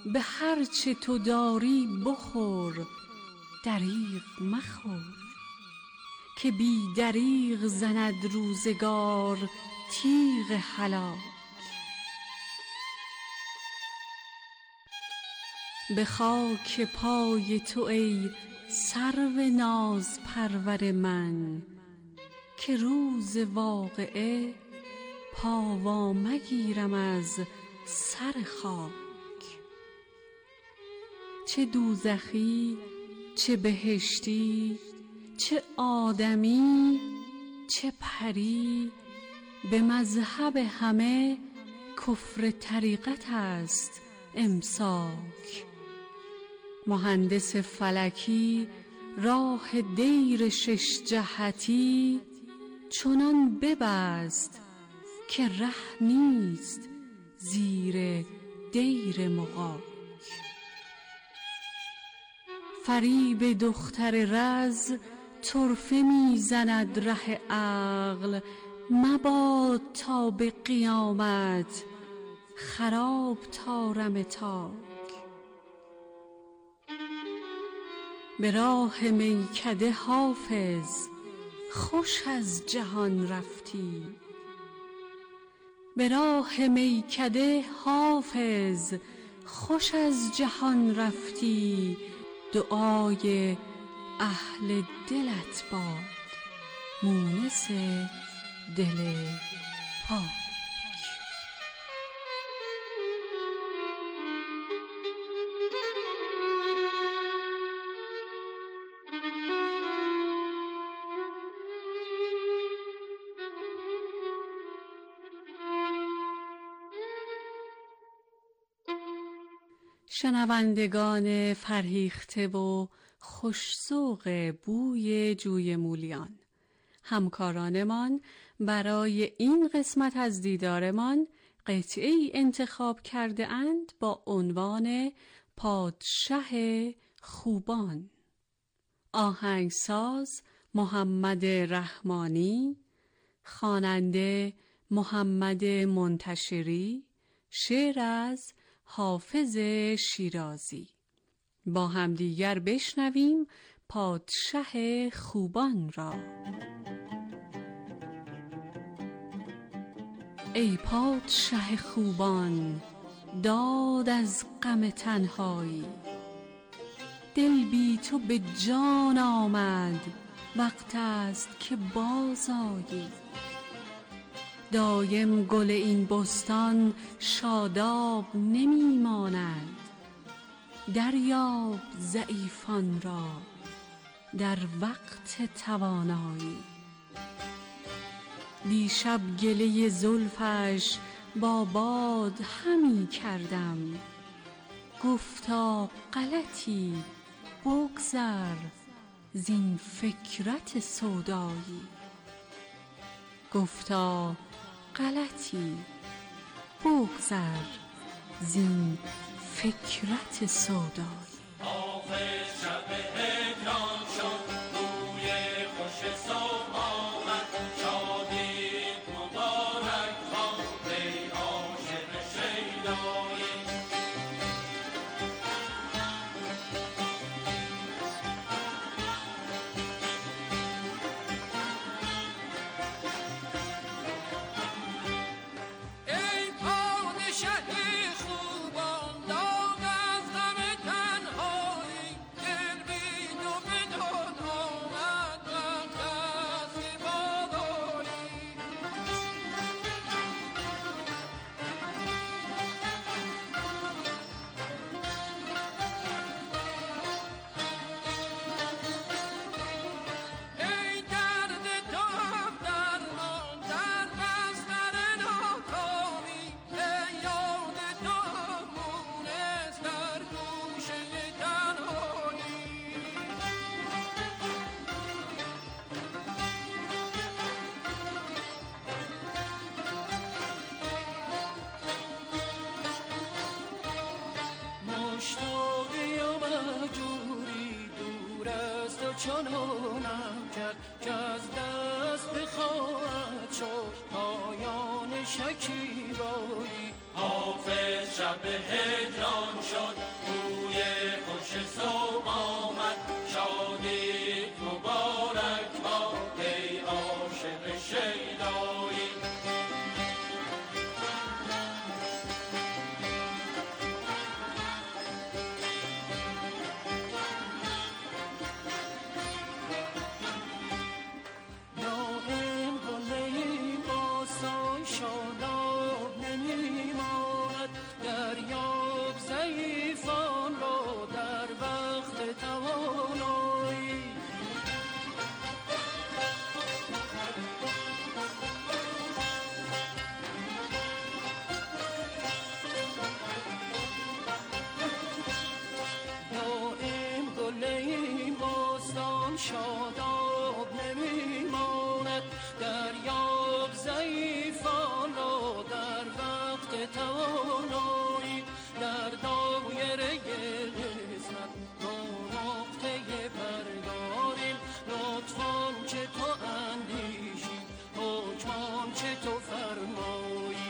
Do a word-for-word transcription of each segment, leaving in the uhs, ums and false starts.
به هر چه تو داری بخور، دریغ مخور، که بی دریغ زند روزگار تیغ هلاک. به خاک پای تو ای سرو ناز پرور من، که روز واقعه پا وا مگیرم از سر خاک. چه دوزخی چه بهشتی، چه آدمی چه پری، به مذهب همه کفر طریقت است امساک. مهندس فلکی راه دیر شش جهتی، چنان ببست که ره نیست زیر دیر مغاک. فریب دختر رز طرفه میزند ره عقل، مباد تا به قیامت خراب تارم تاک. به راه میکده حافظ خوش از جهان رفتی، به راه میکده حافظ خوش از جهان رفتی. دعای اهل دلت باد مونس دل پاک. شنوندگان فرهیخته و خوش‌ذوق بوی جوی مولیان، همکارانمان برای این قسمت از دیدارمان قطعه‌ای انتخاب کرده اند با عنوان پادشه خوبان. آهنگساز محمد رحمانی، خواننده محمد منتشری، شعر از حافظ شیرازی. با همدیگر بشنویم پادشه خوبان را. ای پادشه خوبان داد از غم تنهایی، دل بی تو به جان آمد وقت است که باز آیی. دایم گل این بستان شاداب نمی ماند، دریاب ضعیفان را در وقت توانایی. دیشب گله زلفش با باد همی کردم، گفتا غلطی بگذر زین فکرت سودایی. گفتا غلطی بگذر زین فکرت سودایی. حافظ شب اکرام شد، بوی خوش صبح آمد، شادی مبارک باد ای عاشق شیدایی. چنانم کرد که از دست بخواهد شد پایان شکیبایی. حافظ شب شب هجران شد بوی خوش صبح آمد شادیت مبارک باد ای عاشق شیدایی شاداب نمیماند دریاب ضعیفان را در وقت توانایی در دایره قسمت ما نقطه پرگاریم لطفان چه تو اندیشی حکمان چه تو فرمایی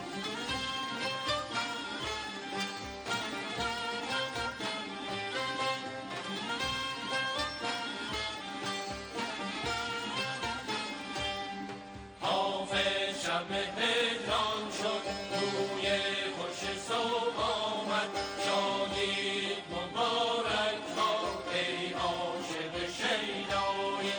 شب هجران شد بوی خوش صبح آمد شادیت مبارک باد ای عاشق شیدایی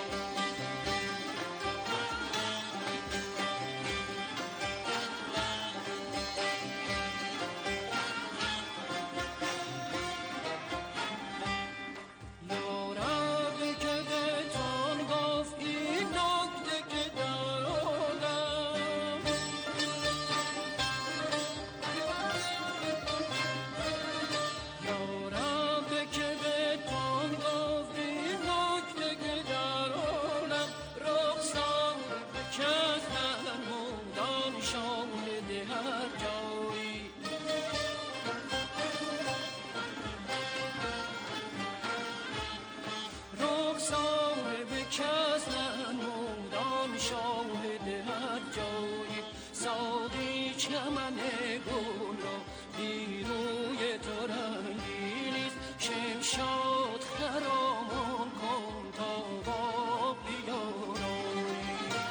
یارب که بهتان گفت این نکته که در شاهد هر جایی ساقی چمن گل را بیروی تو رنگینیست شمشاد خرامان کن تا با بیارایی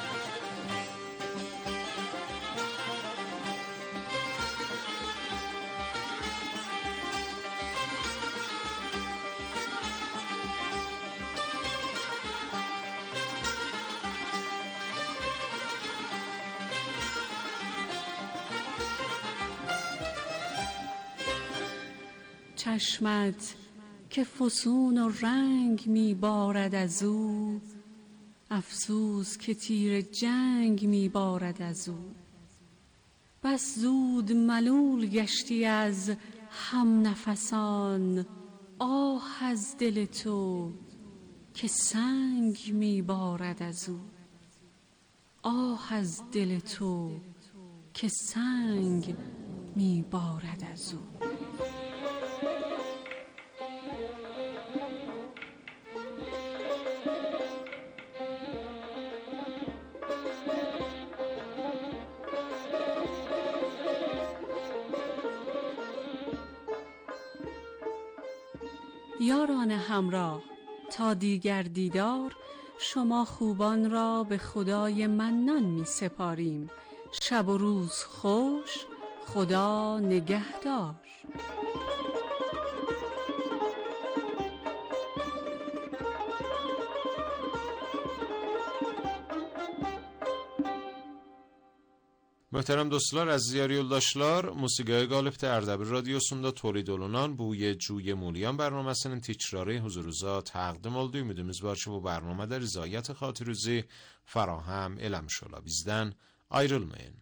چشمت که فسون و رنگ می بارد از او افسوس که تیر جنگ می بارد از او بس زود ملول گشتی از هم نفسان آه از دل تو که سنگ می بارد از او آه از دل تو که سنگ می بارد از او. یاران همراه، تا دیگر دیدار شما خوبان را به خدای منان می سپاریم. شب و روز خوش، خدا نگهدار. Möhtərəm dostlar, əziz yar yoldaşlar, musiqiyə qalibdə Ərdəbil Radiosunda tolid olunan bu Cuy Mulyan bərnaməsinin tikrarı huzurunuza təqdim oldu. Ümidimiz var ki, bu bərnamədə rizayət xatirinizi farahem eləmiş ola. Bizdən ayrılmayın.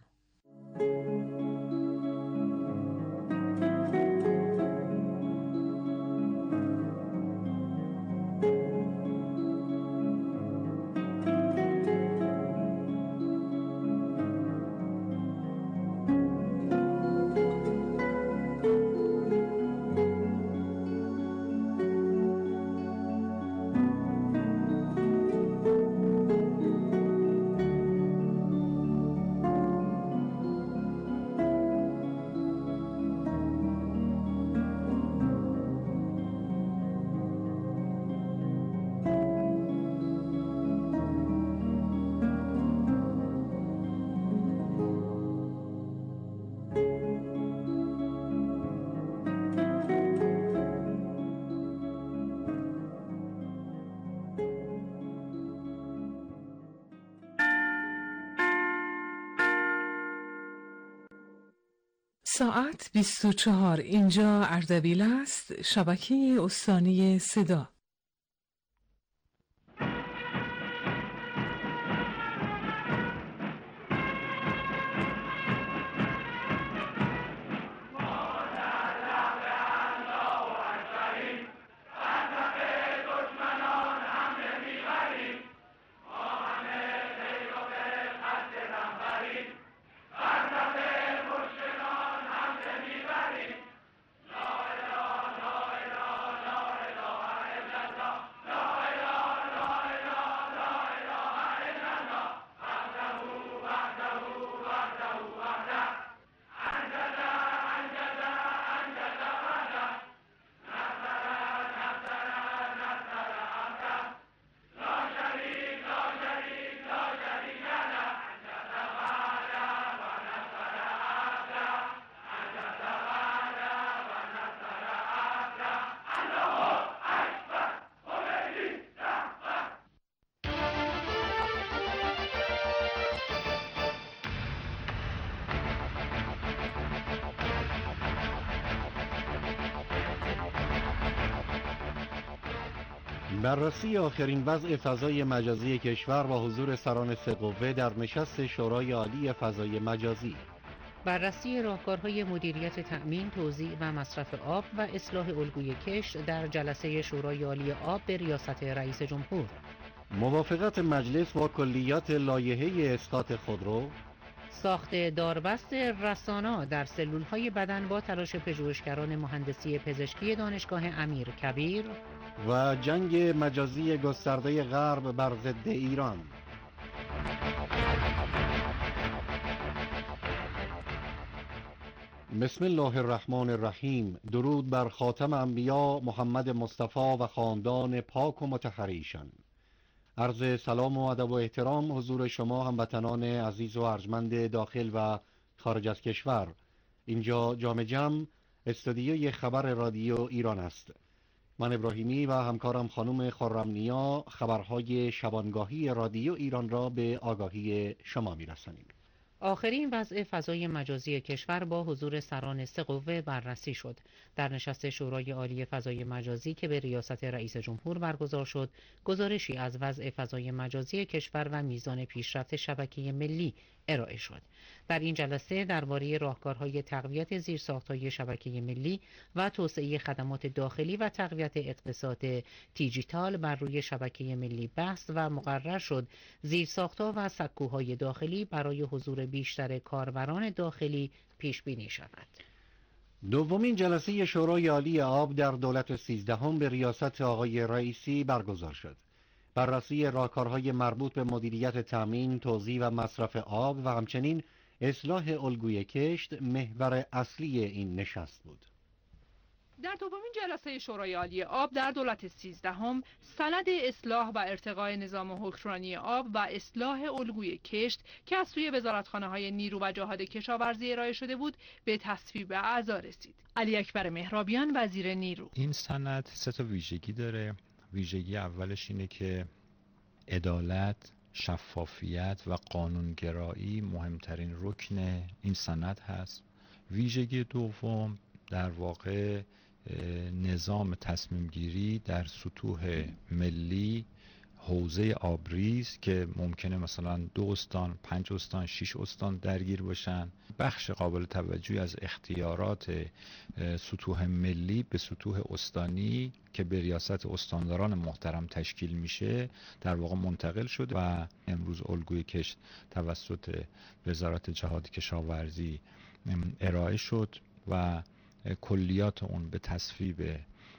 ساعت بیست و چهار. اینجا اردبیل است، شبکه استانی صدا. بررسی آخرین وضع فضای مجازی کشور با حضور سران سه قوه در نشست شورای عالی فضای مجازی. بررسی راهکارهای مدیریت تأمین، توزیع و مصرف آب و اصلاح الگوی کشت در جلسه شورای عالی آب به ریاست رئیس جمهور. موافقت مجلس با کلیات لایحه اسقاط خودرو. ساخت داربست رسانا در سلولهای بدن با تلاش پژوهشگران مهندسی پزشکی دانشگاه امیرکبیر. و جنگ مجازی گسترده غرب بر ضد ایران. بسم الله الرحمن الرحیم. درود بر خاتم انبیا محمد مصطفی و خاندان پاک و مطهر ایشان. عرض سلام و ادب و احترام حضور شما هموطنان عزیز و ارجمند داخل و خارج از کشور. اینجا جام جم استودیوی خبر رادیو ایران است. من ابراهیمی و همکارم خانم خرم‌نیا خبرهای شبانگاهی رادیو ایران را به آگاهی شما می‌رسانیم. آخرین وضع فضای مجازی کشور با حضور سران سه قوه بررسی شد. در نشست شورای عالی فضای مجازی که به ریاست رئیس جمهور برگزار شد، گزارشی از وضع فضای مجازی کشور و میزان پیشرفت شبکه ملی ارائه شد. در این جلسه درباره راهکارهای تقویت زیرساخت‌های شبکه ملی و توسعه خدمات داخلی و تقویت اقتصاد دیجیتال بر روی شبکه ملی بحث و مقرر شد زیرساخت‌ها و سکوهای داخلی برای حضور بیشتر کاربران داخلی پیش بینی شود. دومین جلسه شورای عالی آب در دولت سیزدهم به ریاست آقای رئیسی برگزار شد. بررسی راهکارهای مربوط به مدیریت تامین، توزیع و مصرف آب و همچنین اصلاح الگوی کشت محور اصلی این نشست بود. در دومین جلسه شورای عالی آب در دولت سیزدهم سند اصلاح و ارتقاء نظام حکمرانی آب و اصلاح الگوی کشت که از سوی وزارتخانه‌های نیرو و جهاد کشاورزی ارائه شده بود به تصویب اعضا رسید. علی اکبر مهرابیان وزیر نیرو: این سند سه تا ویژگی داره. ویژگی اولش اینه که عدالت، شفافیت و قانونگرایی مهمترین رکن این سند هست. ویژگی دوم در واقع نظام تصمیم گیری در سطوح ملی حوزه آبریز که ممکنه مثلا دو استان، پنج استان، شش استان درگیر باشن. بخش قابل توجهی از اختیارات سطوح ملی به سطوح استانی که به ریاست استانداران محترم تشکیل میشه در واقع منتقل شده و امروز الگوی کشت توسط وزارت جهاد کشاورزی ارائه شد و کلیات اون به تصویب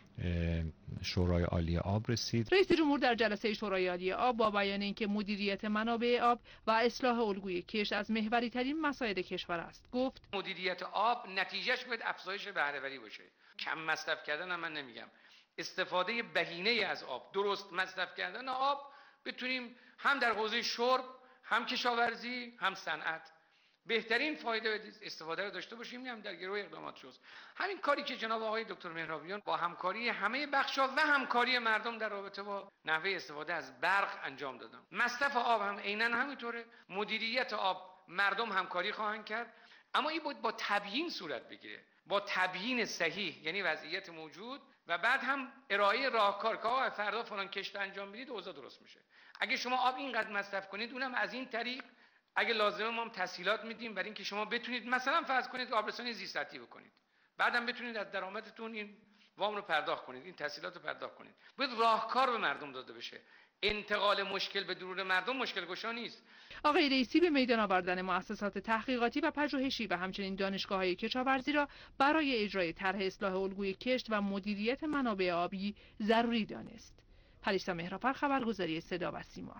شورای عالی آب رسید. رئیس جمهور در جلسه شورای عالی آب با بیان اینکه مدیریت منابع آب و اصلاح الگوی کشت از محوری ترین مسائل کشور است، گفت مدیریت آب نتیجهش باید افزایش بهره‌وری باشه. کم مصرف کردن هم من نمیگم، استفاده بهینه از آب، درست مصرف کردن آب بتونیم هم در حوزه شرب، هم کشاورزی، هم صنعت بهترین فایده استفاده رو داشته باشیم. هم در گروه اقدامات شد. همین کاری که جناب آقای دکتر مهرابیان با همکاری همه بخش‌ها و همکاری مردم در رابطه با نحوه استفاده از برق انجام دادن. مصرف آب هم عیناً همینطوره. مدیریت آب مردم همکاری خواهند کرد. اما این باید با تبیین صورت بگیره، با تبیین صحیح، یعنی وضعیت موجود و بعد هم ارائه راهکار که آقا فردا فلان کشت انجام بدید اوضاع درست میشه. اگه شما آب اینقدر مصرف کنید، اونم از این طریق اگه لازمه ما هم تسهیلات میدیم برای اینکه شما بتونید مثلا فرض کنید آبرسانی زیست سطحی بکنید، بعدم بتونید از درآمدتون این وام رو پرداخت کنید، این تسهیلات رو پرداخت کنید. باید راهکار به مردم داده بشه. انتقال مشکل به درون مردم مشکل گشا نیست. آقای رئیسی به میدان آوردن مؤسسات تحقیقاتی و پژوهشی و همچنین دانشگاه‌های کشاورزی را برای اجرای طرح اصلاح الگوی کشت و مدیریت منابع آبی ضروری دانست. پریسا مهرافر، خبرگزاری صدا و سیما.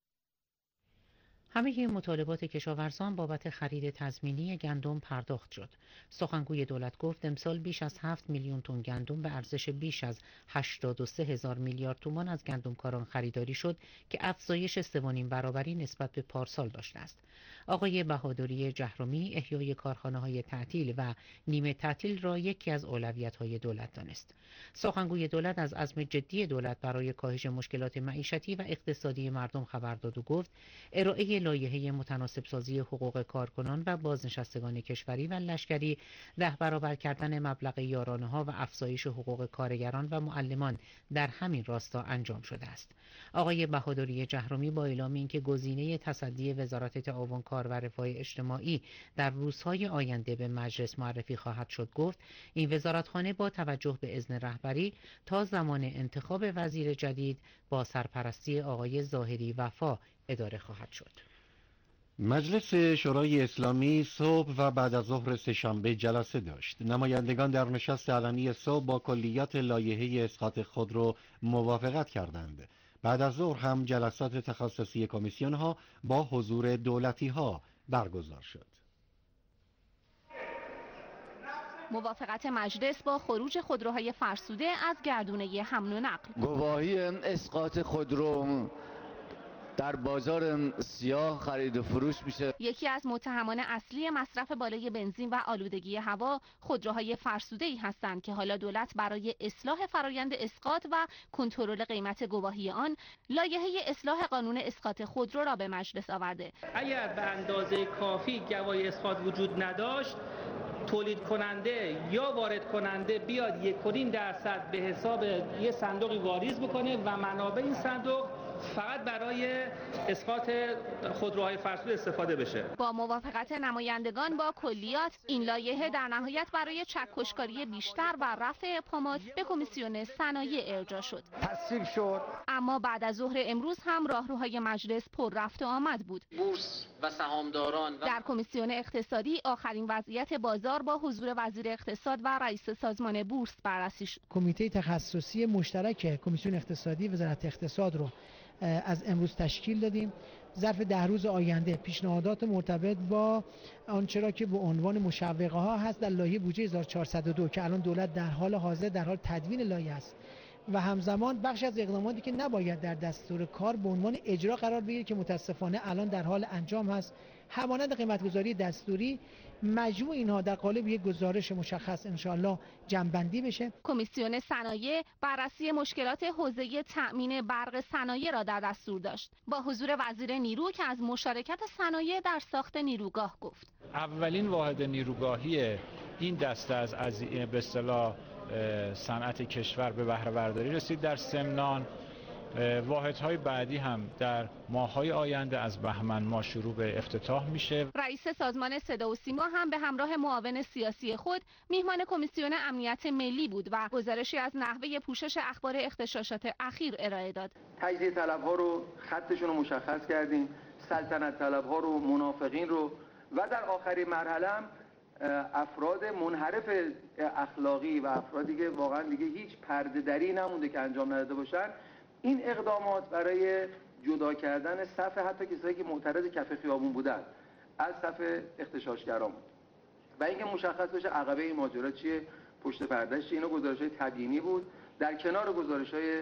همه مطالبات کشاورزان بابت خرید تضمینی گندم پرداخت شد. سخنگوی دولت گفت امسال بیش از هفت میلیون تن گندم به ارزش بیش از هشتاد و سه هزار میلیارد تومان از گندمکاران خریداری شد که افزایش سه و نیم برابری نسبت به پارسال داشته است. آقای بهادری جهرمی احیای کارخانه‌های تعطیل و نیمه تعطیل را یکی از اولویت‌های دولت دانست. سخنگوی دولت از عزم جدی دولت برای کاهش مشکلات معیشتی و اقتصادی مردم خبر داد و گفت ارائه لایحه متناسب سازی حقوق کارکنان و بازنشستگان کشوری و لشکری، ده برابر کردن مبلغ یارانه‌ها و افزایش حقوق کارگران و معلمان در همین راستا انجام شده است. آقای بهادری جهرمی با اعلام اینکه گزینه تصدی وزارت تعاون کار و رفاه اجتماعی در روزهای آینده به مجلس معرفی خواهد شد گفت این وزارتخانه با توجه به اذن رهبری تا زمان انتخاب وزیر جدید با سرپرستی آقای ظاهری وفا اداره خواهد شد. مجلس شورای اسلامی صبح و بعد از ظهر سه‌شنبه جلسه داشت. نمایندگان در نشست علنی صبح با کلیات لایحه اسقاط خودرو موافقت کردند. بعد از ظهر هم جلسات تخصصی کمیسیون ها با حضور دولتی ها برگزار شد. موافقت مجلس با خروج خودروهای فرسوده از گردونه حمل و نقل. گواهی اسقاط خودرو در بازار سیاه خرید و فروش میشه. یکی از متهمان اصلی مصرف بالای بنزین و آلودگی هوا خودروهای فرسوده‌ای هستند که حالا دولت برای اصلاح فرایند اسقاط و کنترل قیمت گواهی آن لایحه اصلاح قانون اسقاط خودرو را به مجلس آورده. اگر به اندازه کافی گواهی اسقاط وجود نداشت، تولید کننده یا وارد کننده بیاد یک و نیم درصد به حساب یه صندوقی واریز بکنه و منابع این صندوق فقط برای اسقاط خودروهای فرسوده استفاده بشه. با موافقت نمایندگان با کلیات این لایحه در نهایت برای چکشکاری بیشتر و رفع ابهامات به کمیسیون صنایع ارجاع شد. تصویب شد. اما بعد از ظهر امروز هم راهروهای مجلس پر رفت و آمد بود. بورس و سهامداران و در کمیسیون اقتصادی آخرین وضعیت بازار با حضور وزیر اقتصاد و رئیس سازمان بورس بررسی شد. کمیته تخصصی مشترک کمیسیون اقتصادی وزارت اقتصاد رو از امروز تشکیل دادیم. ظرف ده روز آینده پیشنهادات مرتبط با آنچه را که به عنوان مشوقه ها هست در لایحه بودجه هزار و چهارصد و دو که الان دولت در حال حاضر در حال تدوین لایحه است و همزمان بخش از اقداماتی که نباید در دستور کار به عنوان اجرا قرار بگیره که متاسفانه الان در حال انجام هست، همانند قیمتگذاری دستوری، مجموع اینها در قالب یک گزارش مشخص انشاءالله جمع‌بندی بشه. کمیسیون صنایع بررسی مشکلات حوزه تأمین برق صنایع را در دستور داشت با حضور وزیر نیرو که از مشارکت صنایع در ساخت نیروگاه گفت. اولین واحد نیروگاهی این دسته از از به اصطلاح صنعت کشور به بهره برداری رسید در سمنان. واحدهای بعدی هم در ماه‌های آینده از بهمن ماه شروع به افتتاح میشه. رئیس سازمان صدا و سیما هم به همراه معاون سیاسی خود میهمان کمیسیون امنیت ملی بود و گزارشی از نحوه پوشش اخبار اغتشاشات اخیر ارائه داد. تجزیه طلب‌ها رو خطشون رو مشخص کردیم، سلطنت طلب‌ها رو، منافقین رو و در آخرین مرحله هم افراد منحرف اخلاقی و افرادی که واقعا دیگه هیچ پرده دری نمونده که انجام نداده باشن. این اقدامات برای جدا کردن صف حتی کسایی که معترض کف خیابون بودن از صف اغتشاشگران بود و اینکه مشخص بشه عقبه این ماجرا چیه، پشت پردهش چیه. اینا گزارش‌های تبیینی بود در کنار گزارش‌های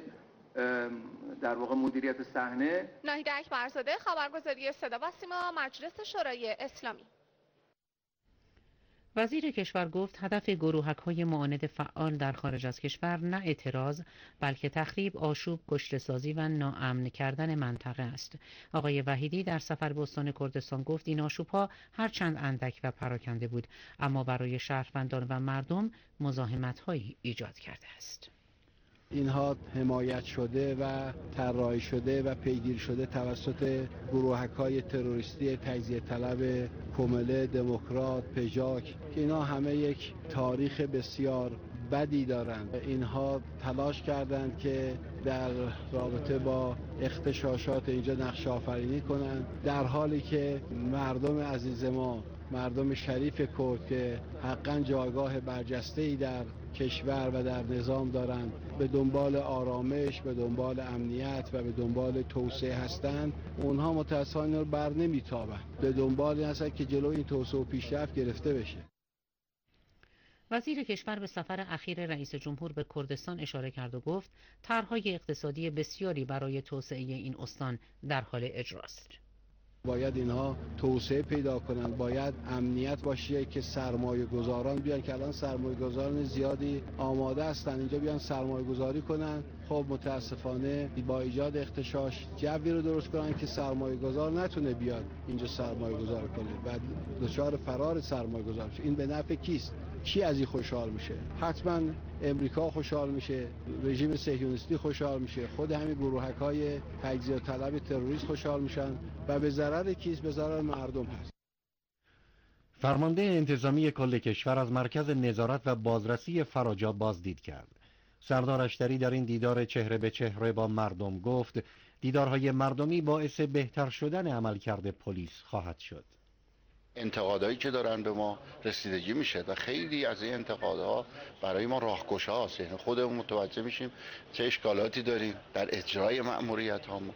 در واقع مدیریت صحنه. ناهید اکبرزاده، خبرگزاری صدا و سیما، مجلس شورای اسلامی. وزیر کشور گفت هدف گروهک‌های معاند فعال در خارج از کشور نه اعتراض بلکه تخریب، آشوب، کشته‌سازی و ناامن کردن منطقه است. آقای وحیدی در سفر به استان کردستان گفت این آشوب‌ها هرچند اندک و پراکنده بود اما برای شهروندان و مردم مزاحمت‌هایی ایجاد کرده است. اینها حمایت شده و طراحی شده و پیگیری شده توسط گروهک‌های تروریستی تجزیه طلب کمله، دموکرات، پژاک که اینا همه یک تاریخ بسیار بدی دارند. اینها تلاش کردند که در رابطه با اغتشاشات اینجا نقشه آفرینی کنند، در حالی که مردم عزیز ما، مردم شریف کرد که حقاً جایگاه برجسته‌ای در کشور و در نظام دارند، به دنبال آرامش، به دنبال امنیت و به دنبال توسعه هستند، اونها متأسفانه بر نمیتابند، به دنبال این هستند که جلو این توسعه و پیشرفت گرفته بشه. وزیر کشور به سفر اخیر رئیس جمهور به کردستان اشاره کرد و گفت طرح‌های اقتصادی بسیاری برای توسعه این استان در حال اجراست. باید اینها توسعه پیدا کنند، باید امنیت باشه که سرمایه گذاران بیان که الان سرمایه گذاران زیادی آماده هستند اینجا بیان سرمایه گذاری کنند. خب متاسفانه با ایجاد اغتشاش جوی رو درست کنن که سرمایه گذار نتونه بیاد اینجا سرمایه گذاری کنه و دچار فرار سرمایه گذار بشه. این به نفع کیست؟ کی از این خوشحال میشه؟ حتما امریکا خوشحال میشه، رژیم صهیونیستی خوشحال میشه، خود همین گروهک‌های تجزیه طلب تروریست خوشحال میشن و به ضرر کیست؟ به ضرر مردم هست. فرمانده انتظامی کل کشور از مرکز نظارت و بازرسی فراجا بازدید کرد. سردار اشتری در این دیدار چهره به چهره با مردم گفت دیدارهای مردمی باعث بهتر شدن عملکرد پلیس خواهد شد. انتقادایی که دارن به ما رسیدگی میشه و خیلی از این انتقادها برای ما راهگشاست، یعنی خودمون متوجه میشیم چه اشکالاتی داریم در اجرای مأموریت هامون.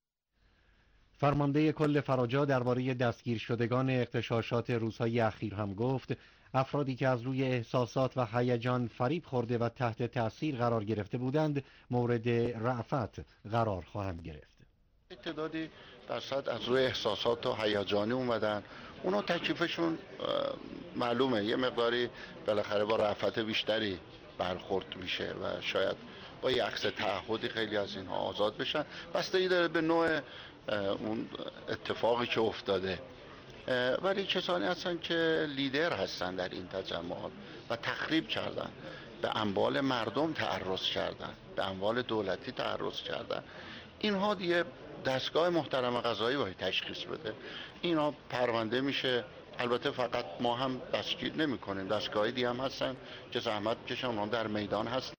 فرمانده کل فراجا درباره دستگیر شدگان اغتشاشات روزهای اخیر هم گفت افرادی که از روی احساسات و هیجان فریب خورده و تحت تأثیر قرار گرفته بودند مورد رأفت قرار خواهند گرفت. تعدادی درصد از روی احساسات و هیجانی اومدن، اونا تکلیفشون معلومه، یه مقداری بالاخره با رأفت بیشتری برخورد میشه و شاید با یه عکس تعهدی خیلی از اینها آزاد بشن. بستگی داره به نوع اون اتفاقی که افتاده، ولی کسانی هستن که لیدر هستن در این تجمعات و تخریب کردن، به اموال مردم تعرض کردن، به اموال دولتی تعرض کردن. اینها دیگه دستگاه محترم قضایی باید تشخیص بده، اینا پرونده میشه. البته فقط ما هم دستگیر نمی کنیم، دستگاهی دیگه هم هستن که زحمت کشن، اونها در میدان هستن.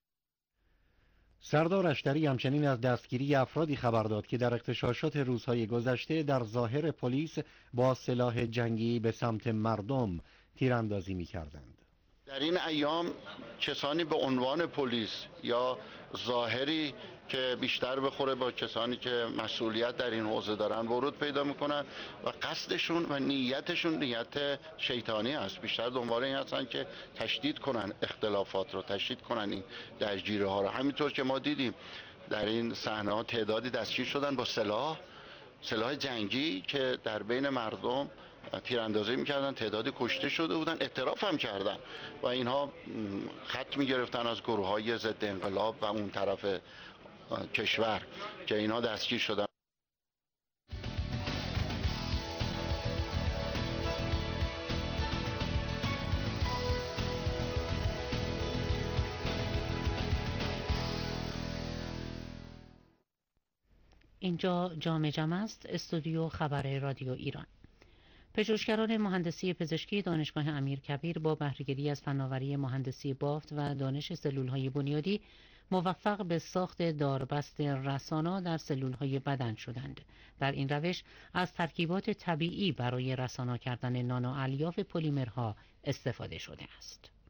سردار اشتری همچنین از دستگیری افرادی خبر داد که در اغتشاشات روزهای گذشته در ظاهر پلیس با سلاح جنگی به سمت مردم تیراندازی می‌کردند. در این ایام کسانی به عنوان پلیس یا ظاهری که بیشتر بخوره با کسانی که مسئولیت در این حوزه دارن ورود پیدا میکنن و قصدشون و نیتشون نیت شیطانی است. بیشتر دنبال این هستن که تشدید کنن اختلافات رو، تشدید کنن این درگیری ها رو. همینطور که ما دیدیم در این صحنه ها تعدادی دستگیر شدن با سلاح سلاح جنگی که در بین مردم تیراندازی میکردن، تعدادی کشته شده بودن، اعتراف هم کردن و اینها خط میگرفتن از گروه های ضد انقلاب و اون طرف کشور که اینها دستگیر شدن. اینجا جام جم است، استودیو خبر رادیو ایران. پژوهشگران مهندسی پزشکی دانشگاه امیرکبیر با بهره‌گیری از فناوری مهندسی بافت و دانش سلول‌های بنیادی موفق به ساخت داربست رسانا در سلول‌های بدن شدند. در این روش از ترکیبات طبیعی برای رسانا کردن نانو الیاف پلیمرها استفاده شده است.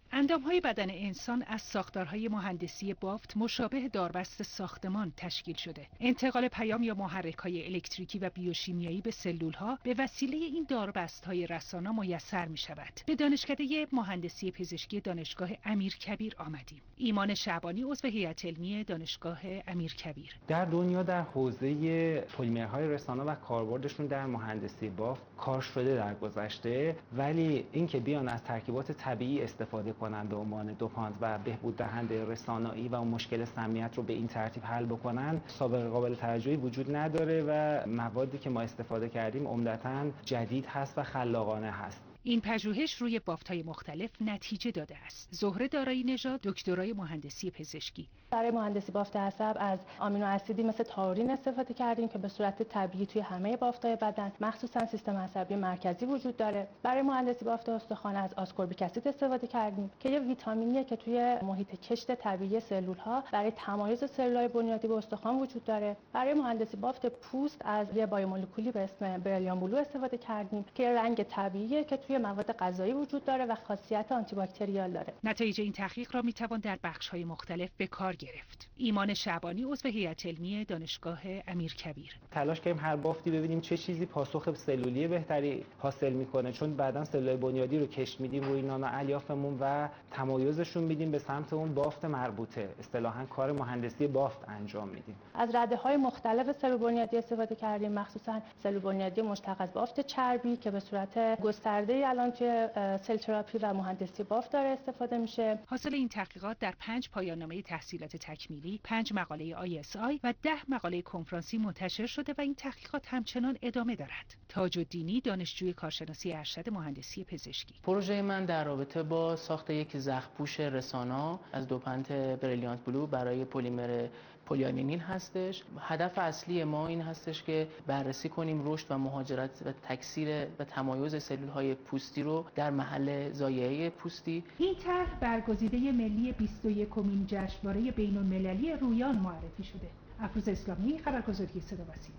اندامهای بدن انسان از ساختارهای مهندسی بافت مشابه داربست ساختمان تشکیل شده. انتقال پیام یا محرک‌های الکتریکی و بیوشیمیایی به سلول‌ها به وسیله این داربست‌های رسانا میسر می‌شود. به دانشکده مهندسی پزشکی دانشگاه امیرکبیر آمدیم. ایمان شعبانی عضو هیئت علمی دانشگاه امیرکبیر. در دنیا در حوزه پلیمرهای رسانا و کاربردشون در مهندسی بافت کار شده در گذشته، ولی اینکه بیان از ترکیبات طبیعی استفاده کنند به عنوان دوپانت و بهبود دهنده رسانایی و اون مشکل سمیت رو به این ترتیب حل بکنن سابقه قابل توجهی وجود نداره و موادی که ما استفاده کردیم عمدتاً جدید هست و خلاقانه هست. این پژوهش روی بافت‌های مختلف نتیجه داده است. زهره دارایی نژاد دکترای مهندسی پزشکی. برای مهندسی بافت عصب از آمینو اسیدی مثل تاورین استفاده کردیم که به صورت طبیعی توی همه بافت‌های بدن مخصوصا سیستم عصبی مرکزی وجود داره. برای مهندسی بافت استخوان از آسکوربیک اسید استفاده کردیم که یه ویتامینیه که توی محیط کشت طبیعی سلول‌ها برای تمایز سلول‌های بنیادی به استخوان وجود داره. برای مهندسی بافت پوست از یه بایومولکولی به اسم بریلیان بلو استفاده کردیم که رنگ طبیعیه که توی مواد غذایی وجود داره و خاصیت آنتی باکتریال داره. نتایج این تحقیق را میتوان در بخش‌های مختلف به کار گرفت. ایمان شعبانی عضو هیئت علمی دانشگاه امیرکبیر. تلاش کردیم هر بافتی ببینیم چه چیزی پاسخ سلولی بهتری حاصل میکنه، چون بعداً سلولای بنیادی رو کشت میدیم روی نانو الیافمون و تمایزشون میدیم به سمت اون بافت مربوطه. اصطلاحاً کار مهندسی بافت انجام میدیم. از رده‌های مختلف سلول بنیادی استفاده کردیم، مخصوصاً سلول بنیادی مشتق از بافت چربی که به صورت گسترده‌ای الان توی سل تراپی و مهندسی بافت داره استفاده میشه. حاصل این تحقیقات در پنج پایان نامه تحصیلات تکمیلی، پنج مقاله آی اس آی و ده مقاله کنفرانسی منتشر شده و این تحقیقات همچنان ادامه دارد. تاج الدینی دانشجوی کارشناسی ارشد مهندسی پزشکی. پروژه من در رابطه با ساخت یک زخم‌پوش رسانا از دوپنت بریلیانت بلو برای پلیمر پلیامینین هستش. هدف اصلی ما این هستش که بررسی کنیم رشد و مهاجرت و تکثیر و تمایز سلول‌های پوستی رو در محل ضایعه پوستی. این طرح برگزیده ملی بیست و یکمین جشنواره بین‌المللی رویان معرفی شده. افروز اسلامی، خبرگزاری صدا و سیما.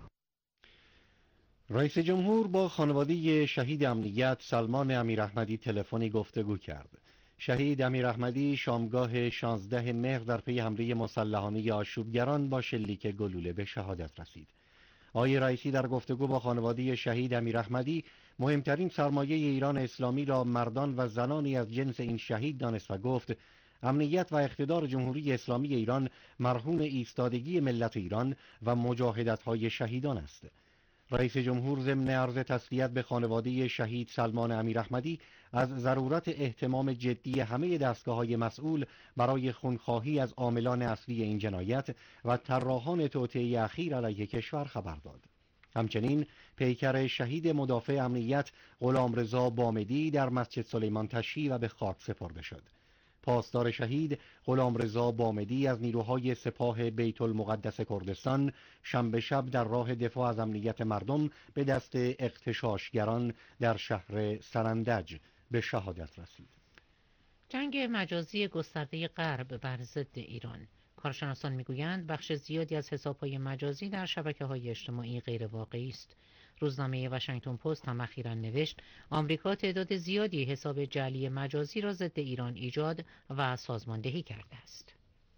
رئیس جمهور با خانواده شهید امنیت سلمان امیراحمدی تلفنی گفتگو کرد. شهید امیراحمدی شامگاه شانزده مهر در پی حمله مسلحانه آشوبگران با شلیک گلوله به شهادت رسید. آقای رئیسی در گفتگو با خانواده شهید امیراحمدی مهمترین سرمایه ایران اسلامی را مردان و زنانی از جنس این شهید دانست و گفت امنیت و اقتدار جمهوری اسلامی ایران مرهون ایستادگی ملت ایران و مجاهدت‌های شهیدان است. رئیس جمهور ضمن عرض تسلیت به خانواده شهید سلمان امیراحمدی از ضرورت اهتمام جدی همه دستگاه‌های مسئول برای خونخواهی از عاملان اصلی این جنایت و طراحان توطئه اخیر علیه کشور خبر داد. همچنین پیکر شهید مدافع امنیت غلامرضا بامدی در مسجد سلیمان تشییع و به خاک سپرده شد. پاسدار شهید غلامرضا بامدی از نیروهای سپاه بیت المقدس کردستان شنبه شب در راه دفاع از امنیت مردم به دست اغتشاشگران در شهر سرندج به شهادت رسید. جنگ مجازی گسترده غرب بر ضد ایران. کارشناسان میگویند بخش زیادی از حساب‌های مجازی در شبکه‌های اجتماعی غیر واقعی است. روزنامه واشنگتن پست هم اخیراً نوشت آمریکا تعداد زیادی حساب جعلی مجازی را ضد ایران ایجاد و سازماندهی کرده است.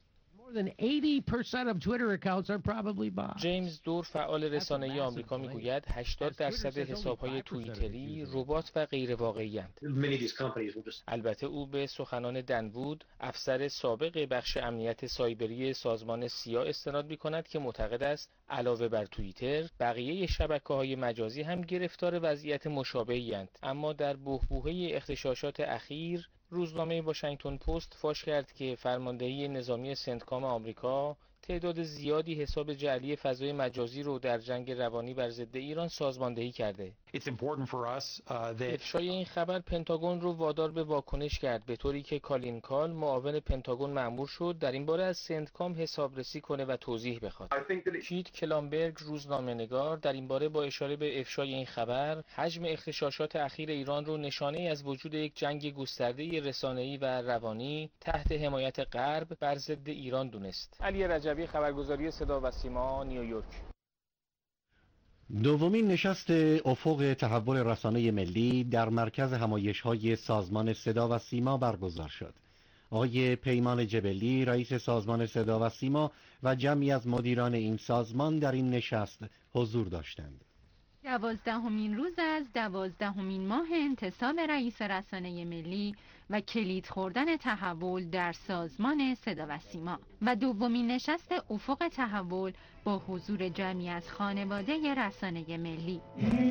جیمز دور فعال رسانه‌ای آمریکا میگوید هشتاد درصد حساب‌های توییتری ربات و غیر واقعی‌اند. البته او به سخنان دن وود، افسر سابق بخش امنیت سایبری سازمان سیا استناد می‌کند که معتقد است علاوه بر توییتر بقیه شبکه‌های مجازی هم گرفتار وضعیت مشابهی اند. اما در بحبوحه اغتشاشات اخیر روزنامه واشنگتن پست فاش کرد که فرماندهی نظامی سنتکام آمریکا تعداد زیادی حساب جعلی فضای مجازی رو در جنگ روانی بر ضد ایران سازماندهی کرده. افشای این خبر پنتاگون رو وادار به واکنش کرد، به طوری که کالین کال معاون پنتاگون مأمور شد در این باره از سنتکام حسابرسی کنه و توضیح بخواد. کیت کلامبرگ روزنامه‌نگار در این باره با اشاره به افشای این خبر حجم اغتشاشات اخیر ایران رو نشانه از وجود یک جنگ گسترده رسانه‌ای و روانی تحت حمایت غرب بر ضد ایران دونست. علی رجبی، خبرگزاری صدا و سیما، نیویورک. دومین نشست افق تحول رسانه ملی در مرکز همایش‌های سازمان صدا و سیما برگزار شد. آقای پیمان جبلی رئیس سازمان صدا و سیما و جمعی از مدیران این سازمان در این نشست حضور داشتند. دوازدهمین روز از دوازدهمین ماه انتصاب رئیس رسانه ملی و کلید خوردن تحول در سازمان صدا و سیما و دومین نشست افق تحول با حضور جمعی از خانواده رسانه ملی.